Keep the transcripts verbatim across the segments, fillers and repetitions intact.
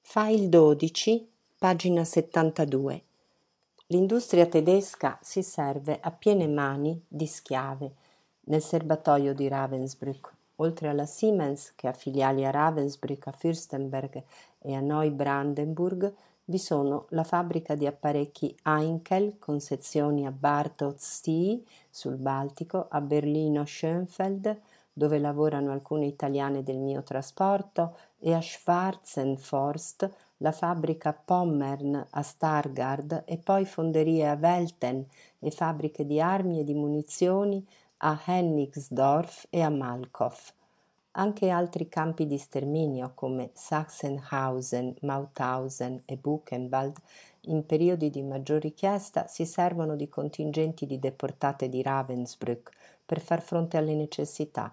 File dodici, pagina settantadue. L'industria tedesca si serve a piene mani di schiave nel serbatoio di Ravensbrück. Oltre alla Siemens, che ha filiali a Ravensbrück, a Fürstenberg e a Neubrandenburg, vi sono la fabbrica di apparecchi Heinkel con sezioni a Bartholdsee sul Baltico, a Berlino Schönfeld, dove lavorano alcune italiane del mio trasporto, e a Schwarzenforst, la fabbrica Pommern a Stargard e poi fonderie a Velten e fabbriche di armi e di munizioni a Hennigsdorf e a Malchow. Anche altri campi di sterminio come Sachsenhausen, Mauthausen e Buchenwald in periodi di maggior richiesta si servono di contingenti di deportate di Ravensbrück per far fronte alle necessità.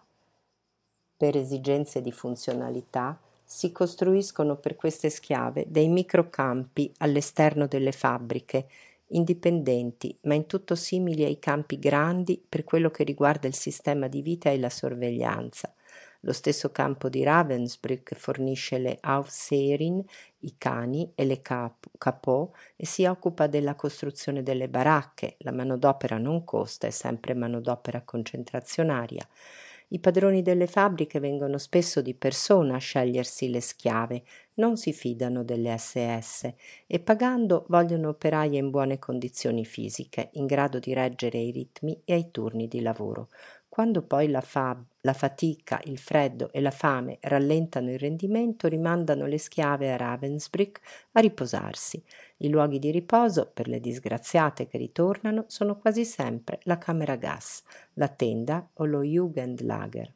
Per esigenze di funzionalità si costruiscono per queste schiave dei microcampi all'esterno delle fabbriche, indipendenti, ma in tutto simili ai campi grandi per quello che riguarda il sistema di vita e la sorveglianza. Lo stesso campo di Ravensbrück fornisce le Aufseherin, i cani e le cap- capò e si occupa della costruzione delle baracche. La manodopera non costa, è sempre manodopera concentrazionaria. I padroni delle fabbriche vengono spesso di persona a scegliersi le schiave, non si fidano delle S S e pagando vogliono operaie in buone condizioni fisiche, in grado di reggere ai ritmi e ai turni di lavoro. Quando poi la, fa- la fatica, il freddo e la fame rallentano il rendimento, rimandano le schiave a Ravensbrück a riposarsi. I luoghi di riposo per le disgraziate che ritornano sono quasi sempre la camera gas, la tenda o lo Jugendlager.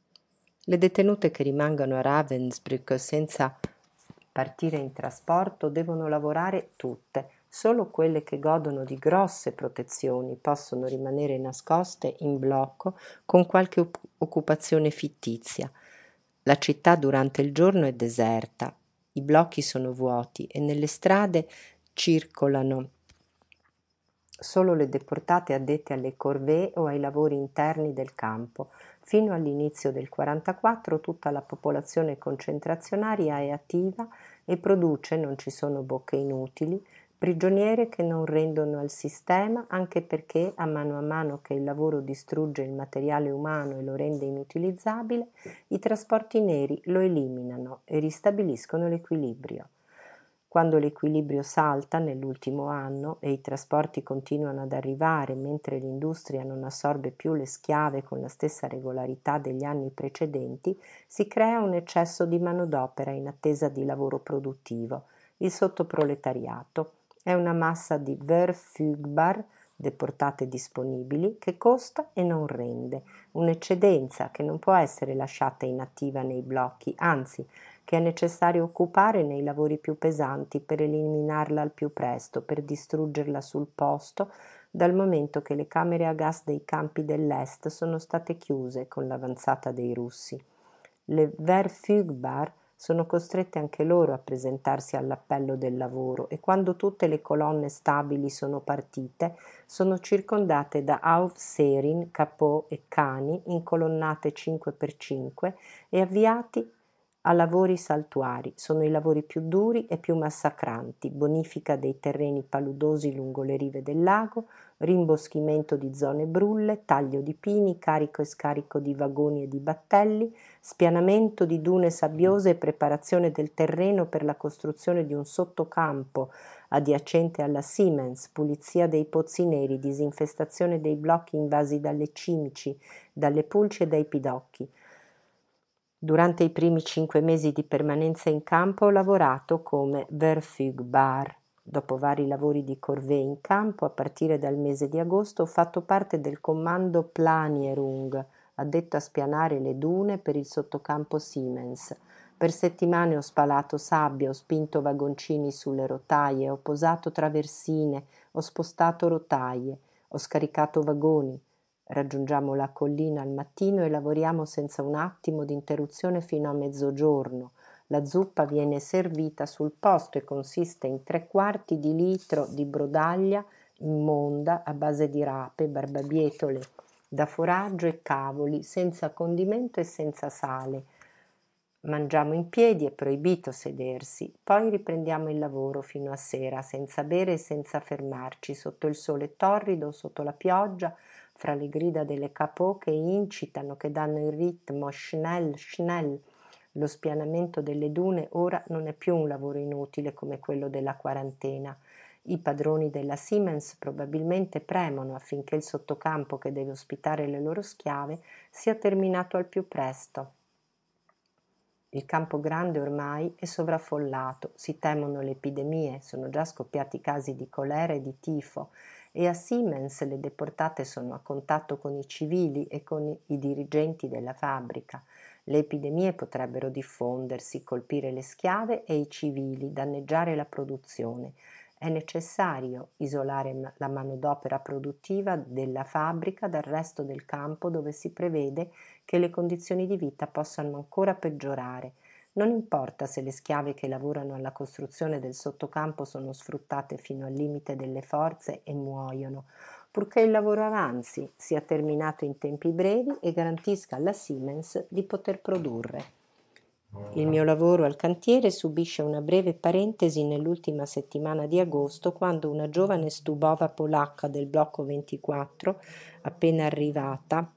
Le detenute che rimangono a Ravensbrück senza partire in trasporto devono lavorare tutte. Solo quelle che godono di grosse protezioni possono rimanere nascoste in blocco con qualche op- occupazione fittizia. La città durante il giorno è deserta, i blocchi sono vuoti e nelle strade circolano solo le deportate addette alle corvée o ai lavori interni del campo. Fino all'inizio del quarantaquattro tutta la popolazione concentrazionaria è attiva e produce, non ci sono bocche inutili, prigioniere che non rendono al sistema, anche perché a mano a mano che il lavoro distrugge il materiale umano e lo rende inutilizzabile, i trasporti neri lo eliminano e ristabiliscono l'equilibrio. Quando l'equilibrio salta nell'ultimo anno e i trasporti continuano ad arrivare mentre l'industria non assorbe più le schiave con la stessa regolarità degli anni precedenti, si crea un eccesso di manodopera in attesa di lavoro produttivo. Il sottoproletariato è una massa di verfügbar, deportate disponibili, che costa e non rende, un'eccedenza che non può essere lasciata inattiva nei blocchi, anzi che è necessario occupare nei lavori più pesanti per eliminarla al più presto, per distruggerla sul posto, dal momento che le camere a gas dei campi dell'est sono state chiuse con l'avanzata dei russi. Le Verfügbar sono costrette anche loro a presentarsi all'appello del lavoro e quando tutte le colonne stabili sono partite, sono circondate da Aufseherin, capò e cani in colonnate cinque per cinque e avviati a lavori saltuari. Sono i lavori più duri e più massacranti: bonifica dei terreni paludosi lungo le rive del lago, rimboschimento di zone brulle, taglio di pini, carico e scarico di vagoni e di battelli, spianamento di dune sabbiose e preparazione del terreno per la costruzione di un sottocampo adiacente alla Siemens, pulizia dei pozzi neri, disinfestazione dei blocchi invasi dalle cimici, dalle pulci e dai pidocchi. Durante i primi cinque mesi di permanenza in campo ho lavorato come Verfügbar. Dopo vari lavori di corvée in campo, a partire dal mese di agosto ho fatto parte del comando Planierung, addetto a spianare le dune per il sottocampo Siemens. Per settimane ho spalato sabbia, ho spinto vagoncini sulle rotaie, ho posato traversine, ho spostato rotaie, ho scaricato vagoni. Raggiungiamo la collina al mattino e lavoriamo senza un attimo di interruzione fino a mezzogiorno. La zuppa viene servita sul posto e consiste in tre quarti di litro di brodaglia immonda a base di rape, barbabietole da foraggio e cavoli, senza condimento e senza sale. Mangiamo in piedi, è proibito sedersi, poi riprendiamo il lavoro fino a sera, senza bere e senza fermarci, sotto il sole torrido, sotto la pioggia, fra le grida delle capò che incitano, che danno il ritmo, schnell, schnell. Lo spianamento delle dune ora non è più un lavoro inutile come quello della quarantena. I padroni della Siemens probabilmente premono affinché il sottocampo che deve ospitare le loro schiave sia terminato al più presto. Il campo grande ormai è sovraffollato, si temono le epidemie, sono già scoppiati casi di colera e di tifo e a Siemens le deportate sono a contatto con i civili e con i dirigenti della fabbrica. Le epidemie potrebbero diffondersi, colpire le schiave e i civili, danneggiare la produzione. È necessario isolare la manodopera produttiva della fabbrica dal resto del campo dove si prevede che le condizioni di vita possano ancora peggiorare. Non importa se le schiave che lavorano alla costruzione del sottocampo sono sfruttate fino al limite delle forze e muoiono, purché il lavoro avanzi, sia terminato in tempi brevi e garantisca alla Siemens di poter produrre. Il mio lavoro al cantiere subisce una breve parentesi nell'ultima settimana di agosto, quando una giovane stubova polacca del blocco ventiquattro, appena arrivata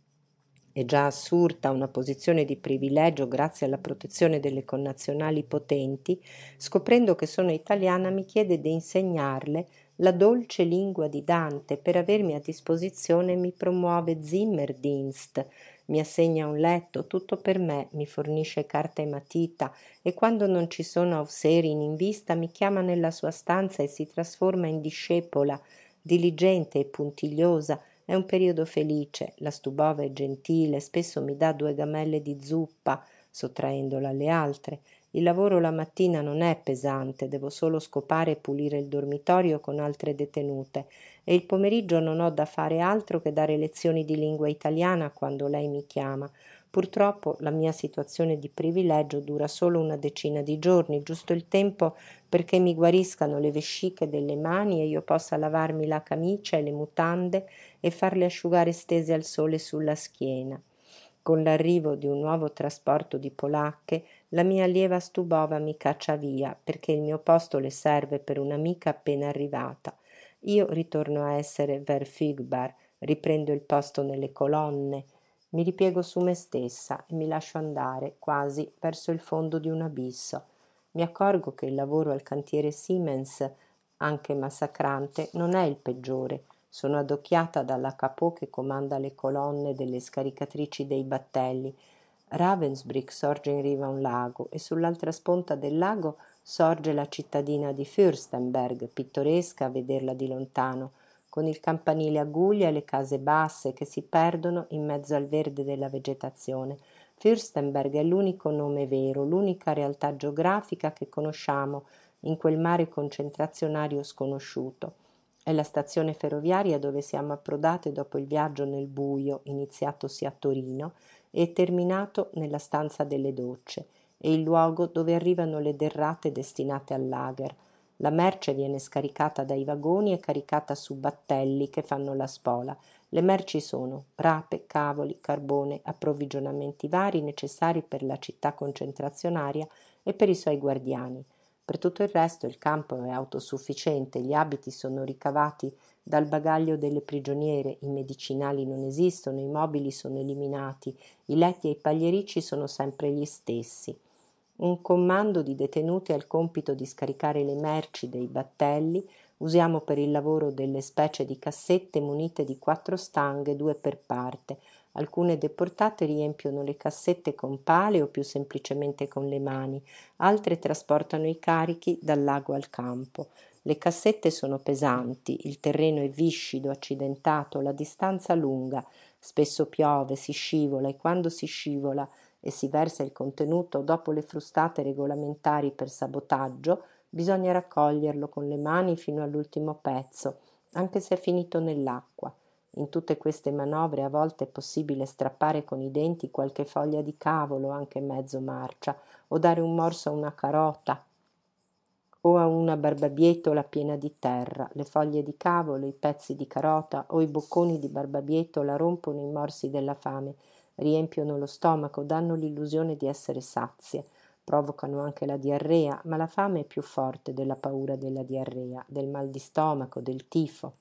e già assurta una posizione di privilegio grazie alla protezione delle connazionali potenti, scoprendo che sono italiana mi chiede di insegnarle la dolce lingua di Dante. Per avermi a disposizione mi promuove Zimmerdienst, mi assegna un letto, tutto per me, mi fornisce carta e matita e quando non ci sono Aufseherin in vista mi chiama nella sua stanza e si trasforma in discepola, diligente e puntigliosa. È un periodo felice, la Stubova è gentile, spesso mi dà due gamelle di zuppa, sottraendola alle altre. Il lavoro la mattina non è pesante, devo solo scopare e pulire il dormitorio con altre detenute e il pomeriggio non ho da fare altro che dare lezioni di lingua italiana quando lei mi chiama. Purtroppo la mia situazione di privilegio dura solo una decina di giorni, giusto il tempo perché mi guariscano le vesciche delle mani e io possa lavarmi la camicia e le mutande e farle asciugare stese al sole sulla schiena. Con l'arrivo di un nuovo trasporto di polacche, la mia allieva Stubova mi caccia via perché il mio posto le serve per un'amica appena arrivata. Io ritorno a essere verfügbar, riprendo il posto nelle colonne, mi ripiego su me stessa e mi lascio andare quasi verso il fondo di un abisso. Mi accorgo che il lavoro al cantiere Siemens, anche massacrante, non è il peggiore. Sono addocchiata dalla capò che comanda le colonne delle scaricatrici dei battelli. Ravensbrück sorge in riva a un lago e sull'altra sponta del lago sorge la cittadina di Fürstenberg, pittoresca a vederla di lontano, con il campanile a guglia e le case basse che si perdono in mezzo al verde della vegetazione. Fürstenberg è l'unico nome vero, l'unica realtà geografica che conosciamo in quel mare concentrazionario sconosciuto. È la stazione ferroviaria dove siamo approdate dopo il viaggio nel buio, iniziatosi a Torino e terminato nella stanza delle docce, e il luogo dove arrivano le derrate destinate al lager. La merce viene scaricata dai vagoni e caricata su battelli che fanno la spola. Le merci sono rape, cavoli, carbone, approvvigionamenti vari necessari per la città concentrazionaria e per i suoi guardiani. Per tutto il resto il campo è autosufficiente, gli abiti sono ricavati dal bagaglio delle prigioniere, i medicinali non esistono, i mobili sono eliminati, i letti e i pagliericci sono sempre gli stessi. Un comando di detenuti ha il compito di scaricare le merci dei battelli. Usiamo per il lavoro delle specie di cassette munite di quattro stanghe, due per parte. Alcune deportate riempiono le cassette con pale o più semplicemente con le mani, altre trasportano i carichi dal lago al campo. Le cassette sono pesanti, il terreno è viscido, accidentato, la distanza lunga, spesso piove, si scivola e quando si scivola e si versa il contenuto dopo le frustate regolamentari per sabotaggio, bisogna raccoglierlo con le mani fino all'ultimo pezzo, anche se è finito nell'acqua. In tutte queste manovre a volte è possibile strappare con i denti qualche foglia di cavolo, anche mezzo marcia, o dare un morso a una carota o a una barbabietola piena di terra. Le foglie di cavolo, i pezzi di carota o i bocconi di barbabietola rompono i morsi della fame, riempiono lo stomaco, danno l'illusione di essere sazie, provocano anche la diarrea, ma la fame è più forte della paura della diarrea, del mal di stomaco, del tifo.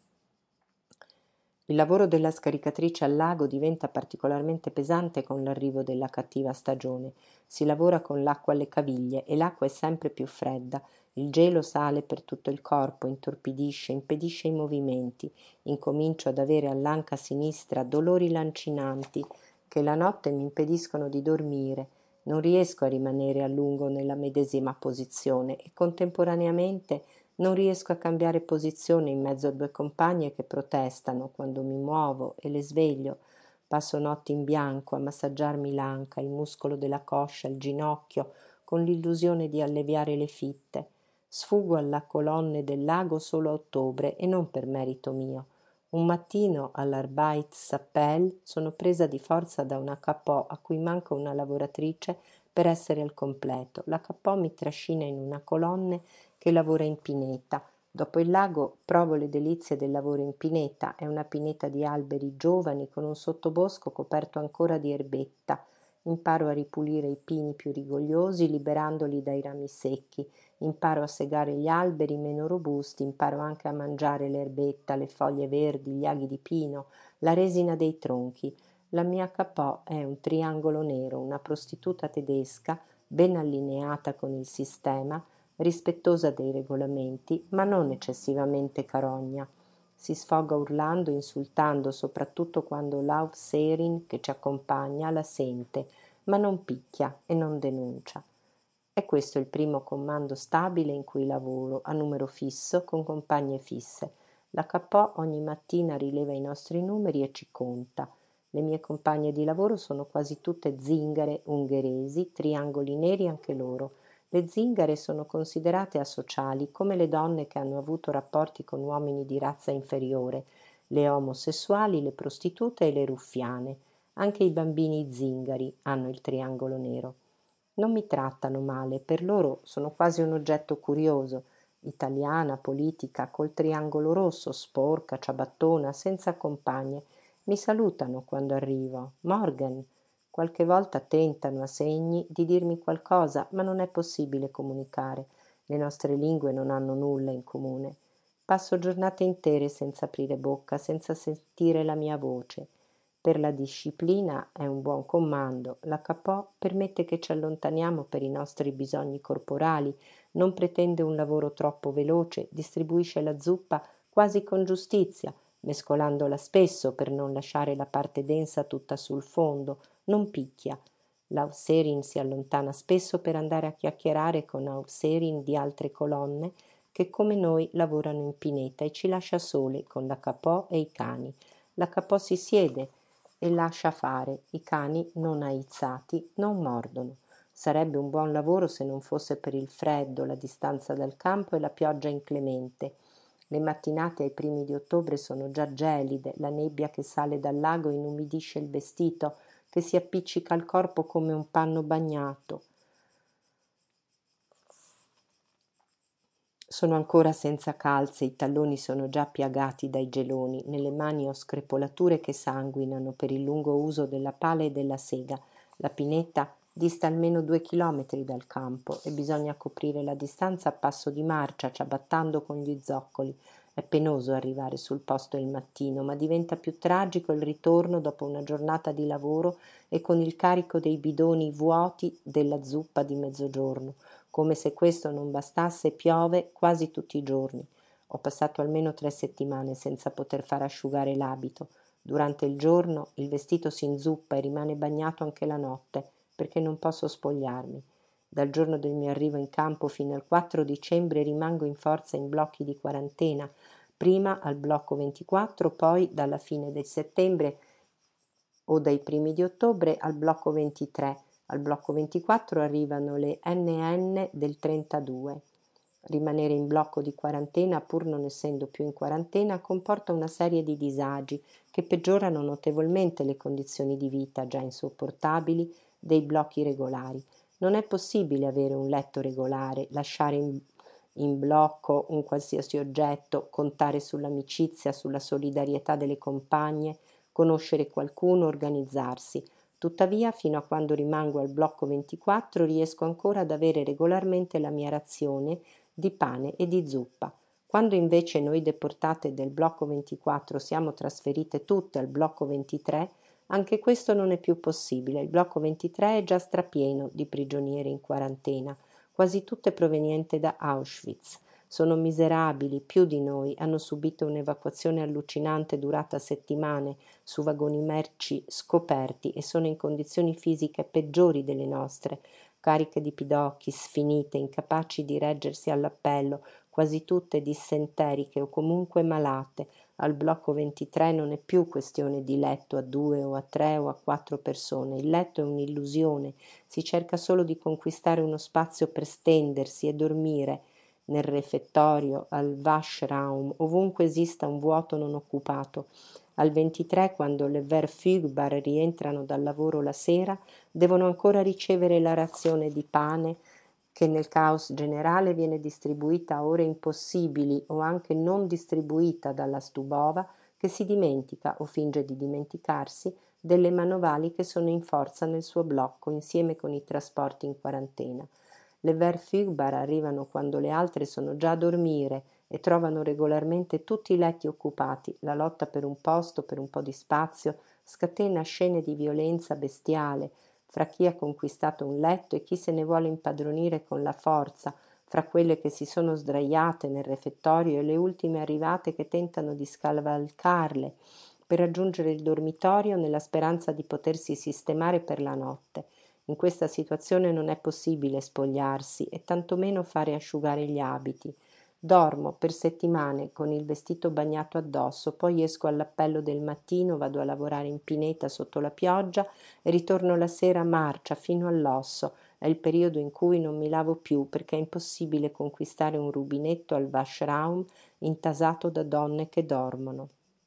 Il lavoro della scaricatrice al lago diventa particolarmente pesante con l'arrivo della cattiva stagione. Si lavora con l'acqua alle caviglie e l'acqua è sempre più fredda. Il gelo sale per tutto il corpo, intorpidisce, impedisce i movimenti. Incomincio ad avere all'anca sinistra dolori lancinanti che la notte mi impediscono di dormire. Non riesco a rimanere a lungo nella medesima posizione e contemporaneamente non riesco a cambiare posizione in mezzo a due compagne che protestano quando mi muovo e le sveglio. Passo notti in bianco a massaggiarmi l'anca, il muscolo della coscia, il ginocchio, con l'illusione di alleviare le fitte. Sfuggo alla colonne del lago solo a ottobre e non per merito mio. Un mattino all'Arbeit-Sappel sono presa di forza da una capò a cui manca una lavoratrice per essere al completo. La capò mi trascina in una colonne che lavora in pineta. Dopo il lago provo le delizie del lavoro in pineta. È una pineta di alberi giovani con un sottobosco coperto ancora di erbetta. Imparo a ripulire i pini più rigogliosi liberandoli dai rami secchi. Imparo a segare gli alberi meno robusti, imparo anche a mangiare l'erbetta, le foglie verdi, gli aghi di pino, la resina dei tronchi. La mia capò è un triangolo nero, una prostituta tedesca, ben allineata con il sistema, rispettosa dei regolamenti, ma non eccessivamente carogna. Si sfoga urlando, insultando, soprattutto quando l'Aufseherin che ci accompagna la sente, ma non picchia e non denuncia. È questo il primo comando stabile in cui lavoro, a numero fisso, con compagne fisse. La capò ogni mattina rileva i nostri numeri e ci conta. Le mie compagne di lavoro sono quasi tutte zingare ungheresi, triangoli neri anche loro. Le zingare sono considerate asociali come le donne che hanno avuto rapporti con uomini di razza inferiore, le omosessuali, le prostitute e le ruffiane. Anche i bambini zingari hanno il triangolo nero. Non mi trattano male, per loro sono quasi un oggetto curioso. Italiana, politica, col triangolo rosso, sporca, ciabattona, senza compagne. Mi salutano quando arrivo. Morgan. Qualche volta tentano a segni di dirmi qualcosa, ma non è possibile comunicare. Le nostre lingue non hanno nulla in comune. Passo giornate intere senza aprire bocca, senza sentire la mia voce. Per la disciplina è un buon comando. La capò permette che ci allontaniamo per i nostri bisogni corporali, non pretende un lavoro troppo veloce, distribuisce la zuppa quasi con giustizia, mescolandola spesso per non lasciare la parte densa tutta sul fondo, non picchia. L'Aufseherin si allontana spesso per andare a chiacchierare con Aufseherin di altre colonne che come noi lavorano in pineta e ci lascia sole con la capò e i cani. La capò si siede e lascia fare. I cani, non aizzati, non mordono. Sarebbe un buon lavoro se non fosse per il freddo, la distanza dal campo e la pioggia inclemente. Le mattinate ai primi di ottobre sono già gelide, la nebbia che sale dal lago inumidisce il vestito, che si appiccica al corpo come un panno bagnato. Sono ancora senza calze, i talloni sono già piagati dai geloni, nelle mani ho screpolature che sanguinano per il lungo uso della pala e della sega. La pineta dista almeno due chilometri dal campo e bisogna coprire la distanza a passo di marcia, ciabattando con gli zoccoli. È penoso arrivare sul posto il mattino, ma diventa più tragico il ritorno dopo una giornata di lavoro e con il carico dei bidoni vuoti della zuppa di mezzogiorno. Come se questo non bastasse, piove quasi tutti i giorni. Ho passato almeno tre settimane senza poter far asciugare l'abito. Durante il giorno il vestito si inzuppa e rimane bagnato anche la notte, perché non posso spogliarmi. Dal giorno del mio arrivo in campo fino al quattro dicembre rimango in forza in blocchi di quarantena, prima al blocco ventiquattro, poi dalla fine del settembre o dai primi di ottobre al blocco ventitré. Al blocco ventiquattro arrivano le N N del trentadue. Rimanere in blocco di quarantena, pur non essendo più in quarantena, comporta una serie di disagi che peggiorano notevolmente le condizioni di vita già insopportabili dei blocchi regolari. Non è possibile avere un letto regolare, lasciare in, in blocco un qualsiasi oggetto, contare sull'amicizia, sulla solidarietà delle compagne, conoscere qualcuno, organizzarsi. Tuttavia, fino a quando rimango al blocco ventiquattro, riesco ancora ad avere regolarmente la mia razione di pane e di zuppa. Quando invece noi deportate del blocco ventiquattro siamo trasferite tutte al blocco ventitré, anche questo non è più possibile. Il blocco ventitré è già strapieno di prigionieri in quarantena, quasi tutte provenienti da Auschwitz. Sono miserabili, più di noi, hanno subito un'evacuazione allucinante durata settimane su vagoni merci scoperti e sono in condizioni fisiche peggiori delle nostre, cariche di pidocchi, sfinite, incapaci di reggersi all'appello, quasi tutte dissenteriche o comunque malate. Al blocco ventitré non è più questione di letto a due o a tre o a quattro persone. Il letto è un'illusione, si cerca solo di conquistare uno spazio per stendersi e dormire. Nel refettorio, al Waschraum, ovunque esista un vuoto non occupato. Al ventitré, quando le Verfügbar rientrano dal lavoro la sera, devono ancora ricevere la razione di pane che nel caos generale viene distribuita a ore impossibili o anche non distribuita dalla Stubova, che si dimentica o finge di dimenticarsi delle manovali che sono in forza nel suo blocco insieme con i trasporti in quarantena. Le Verfügbar arrivano quando le altre sono già a dormire e trovano regolarmente tutti i letti occupati. La lotta per un posto, per un po' di spazio, scatena scene di violenza bestiale fra chi ha conquistato un letto e chi se ne vuole impadronire con la forza, fra quelle che si sono sdraiate nel refettorio e le ultime arrivate che tentano di scavalcarle per raggiungere il dormitorio nella speranza di potersi sistemare per la notte. In questa situazione non è possibile spogliarsi e tantomeno fare asciugare gli abiti. Dormo per settimane con il vestito bagnato addosso, poi esco all'appello del mattino, vado a lavorare in pineta sotto la pioggia e ritorno la sera marcia fino all'osso. È il periodo in cui non mi lavo più perché è impossibile conquistare un rubinetto al Waschraum intasato da donne che dormono.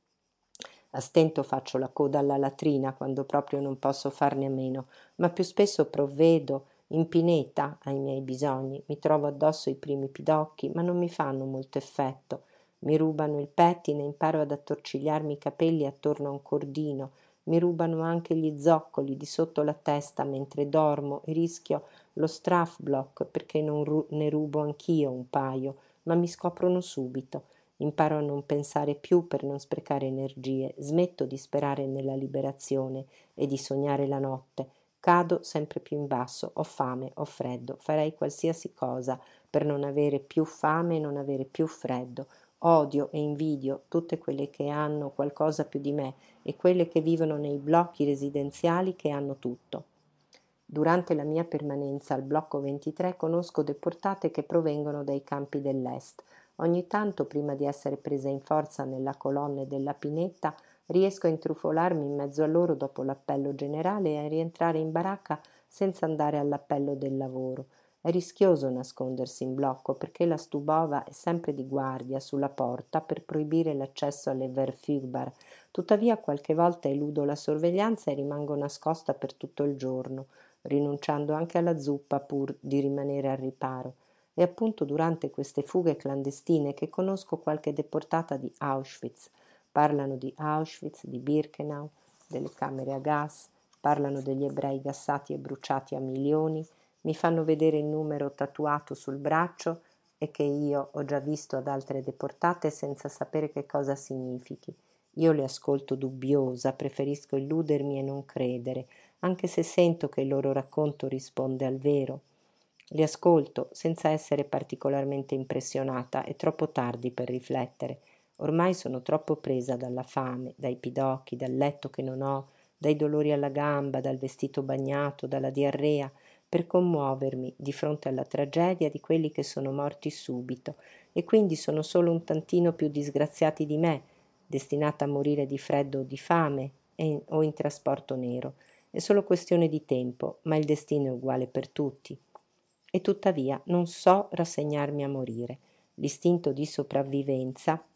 A stento faccio la coda alla latrina quando proprio non posso farne a meno, ma più spesso provvedo in pineta ai miei bisogni. Mi trovo addosso i primi pidocchi, ma non mi fanno molto effetto. Mi rubano il pettine, imparo ad attorcigliarmi i capelli attorno a un cordino. Mi rubano anche gli zoccoli di sotto la testa mentre dormo e rischio lo strafblock perché non ru- ne rubo anch'io un paio, ma mi scoprono subito. Imparo a non pensare più per non sprecare energie, smetto di sperare nella liberazione e di sognare la notte. Cado sempre più in basso, ho fame, ho freddo, farei qualsiasi cosa per non avere più fame e non avere più freddo. Odio e invidio tutte quelle che hanno qualcosa più di me e quelle che vivono nei blocchi residenziali che hanno tutto. Durante la mia permanenza al blocco ventitré conosco deportate che provengono dai campi dell'est. Ogni tanto, prima di essere presa in forza nella colonna della Pinetta, riesco a intrufolarmi in mezzo a loro dopo l'appello generale e a rientrare in baracca senza andare all'appello del lavoro. È rischioso nascondersi in blocco perché la Stubova è sempre di guardia sulla porta per proibire l'accesso alle Verfügbar. Tuttavia qualche volta eludo la sorveglianza e rimango nascosta per tutto il giorno, rinunciando anche alla zuppa pur di rimanere al riparo. È appunto durante queste fughe clandestine che conosco qualche deportata di Auschwitz. Parlano di Auschwitz, di Birkenau, delle camere a gas, parlano degli ebrei gassati e bruciati a milioni, mi fanno vedere il numero tatuato sul braccio e che io ho già visto ad altre deportate senza sapere che cosa significhi. Io le ascolto dubbiosa, preferisco illudermi e non credere, anche se sento che il loro racconto risponde al vero. Li ascolto senza essere particolarmente impressionata, è troppo tardi per riflettere. Ormai sono troppo presa dalla fame, dai pidocchi, dal letto che non ho, dai dolori alla gamba, dal vestito bagnato, dalla diarrea, per commuovermi di fronte alla tragedia di quelli che sono morti subito e quindi sono solo un tantino più disgraziati di me, destinata a morire di freddo o di fame e- o in trasporto nero. È solo questione di tempo, ma il destino è uguale per tutti. E tuttavia non so rassegnarmi a morire. L'istinto di sopravvivenza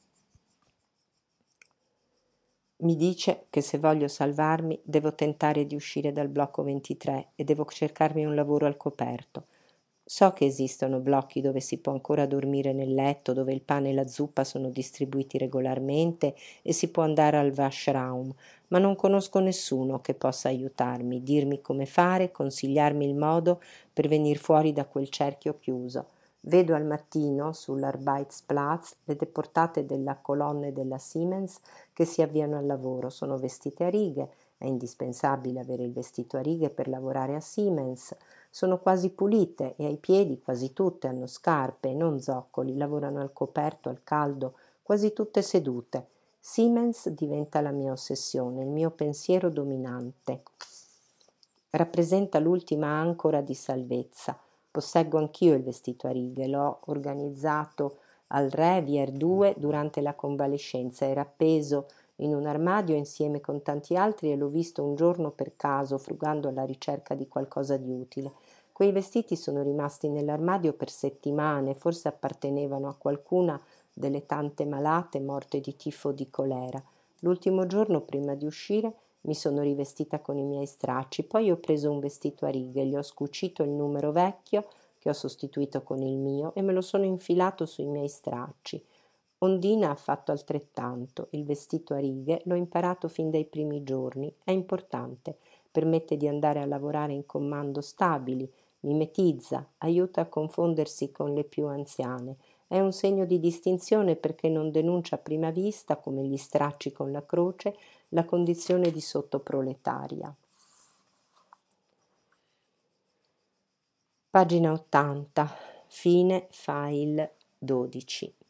mi dice che se voglio salvarmi devo tentare di uscire dal blocco ventitré e devo cercarmi un lavoro al coperto. So che esistono blocchi dove si può ancora dormire nel letto, dove il pane e la zuppa sono distribuiti regolarmente e si può andare al washroom, ma non conosco nessuno che possa aiutarmi, dirmi come fare, consigliarmi il modo per venir fuori da quel cerchio chiuso. Vedo al mattino sull'Arbeitsplatz le deportate della colonne della Siemens che si avviano al lavoro, sono vestite a righe, è indispensabile avere il vestito a righe per lavorare a Siemens, sono quasi pulite e ai piedi quasi tutte hanno scarpe e non zoccoli, lavorano al coperto, al caldo, quasi tutte sedute. Siemens diventa la mia ossessione, il mio pensiero dominante. Rappresenta l'ultima ancora di salvezza. Posseggo anch'io il vestito a righe, l'ho organizzato al Revier due durante la convalescenza, era appeso in un armadio insieme con tanti altri e l'ho visto un giorno per caso frugando alla ricerca di qualcosa di utile. Quei vestiti sono rimasti nell'armadio per settimane, forse appartenevano a qualcuna delle tante malate morte di tifo o di colera. L'ultimo giorno prima di uscire mi sono rivestita con i miei stracci, poi ho preso un vestito a righe, gli ho scucito il numero vecchio che ho sostituito con il mio e me lo sono infilato sui miei stracci. Ondina ha fatto altrettanto. Il vestito a righe l'ho imparato fin dai primi giorni. È importante. Permette di andare a lavorare in comando stabili, mimetizza, aiuta a confondersi con le più anziane. È un segno di distinzione perché non denuncia a prima vista, come gli stracci con la croce, la condizione di sottoproletaria. Pagina ottanta. Fine file dodici.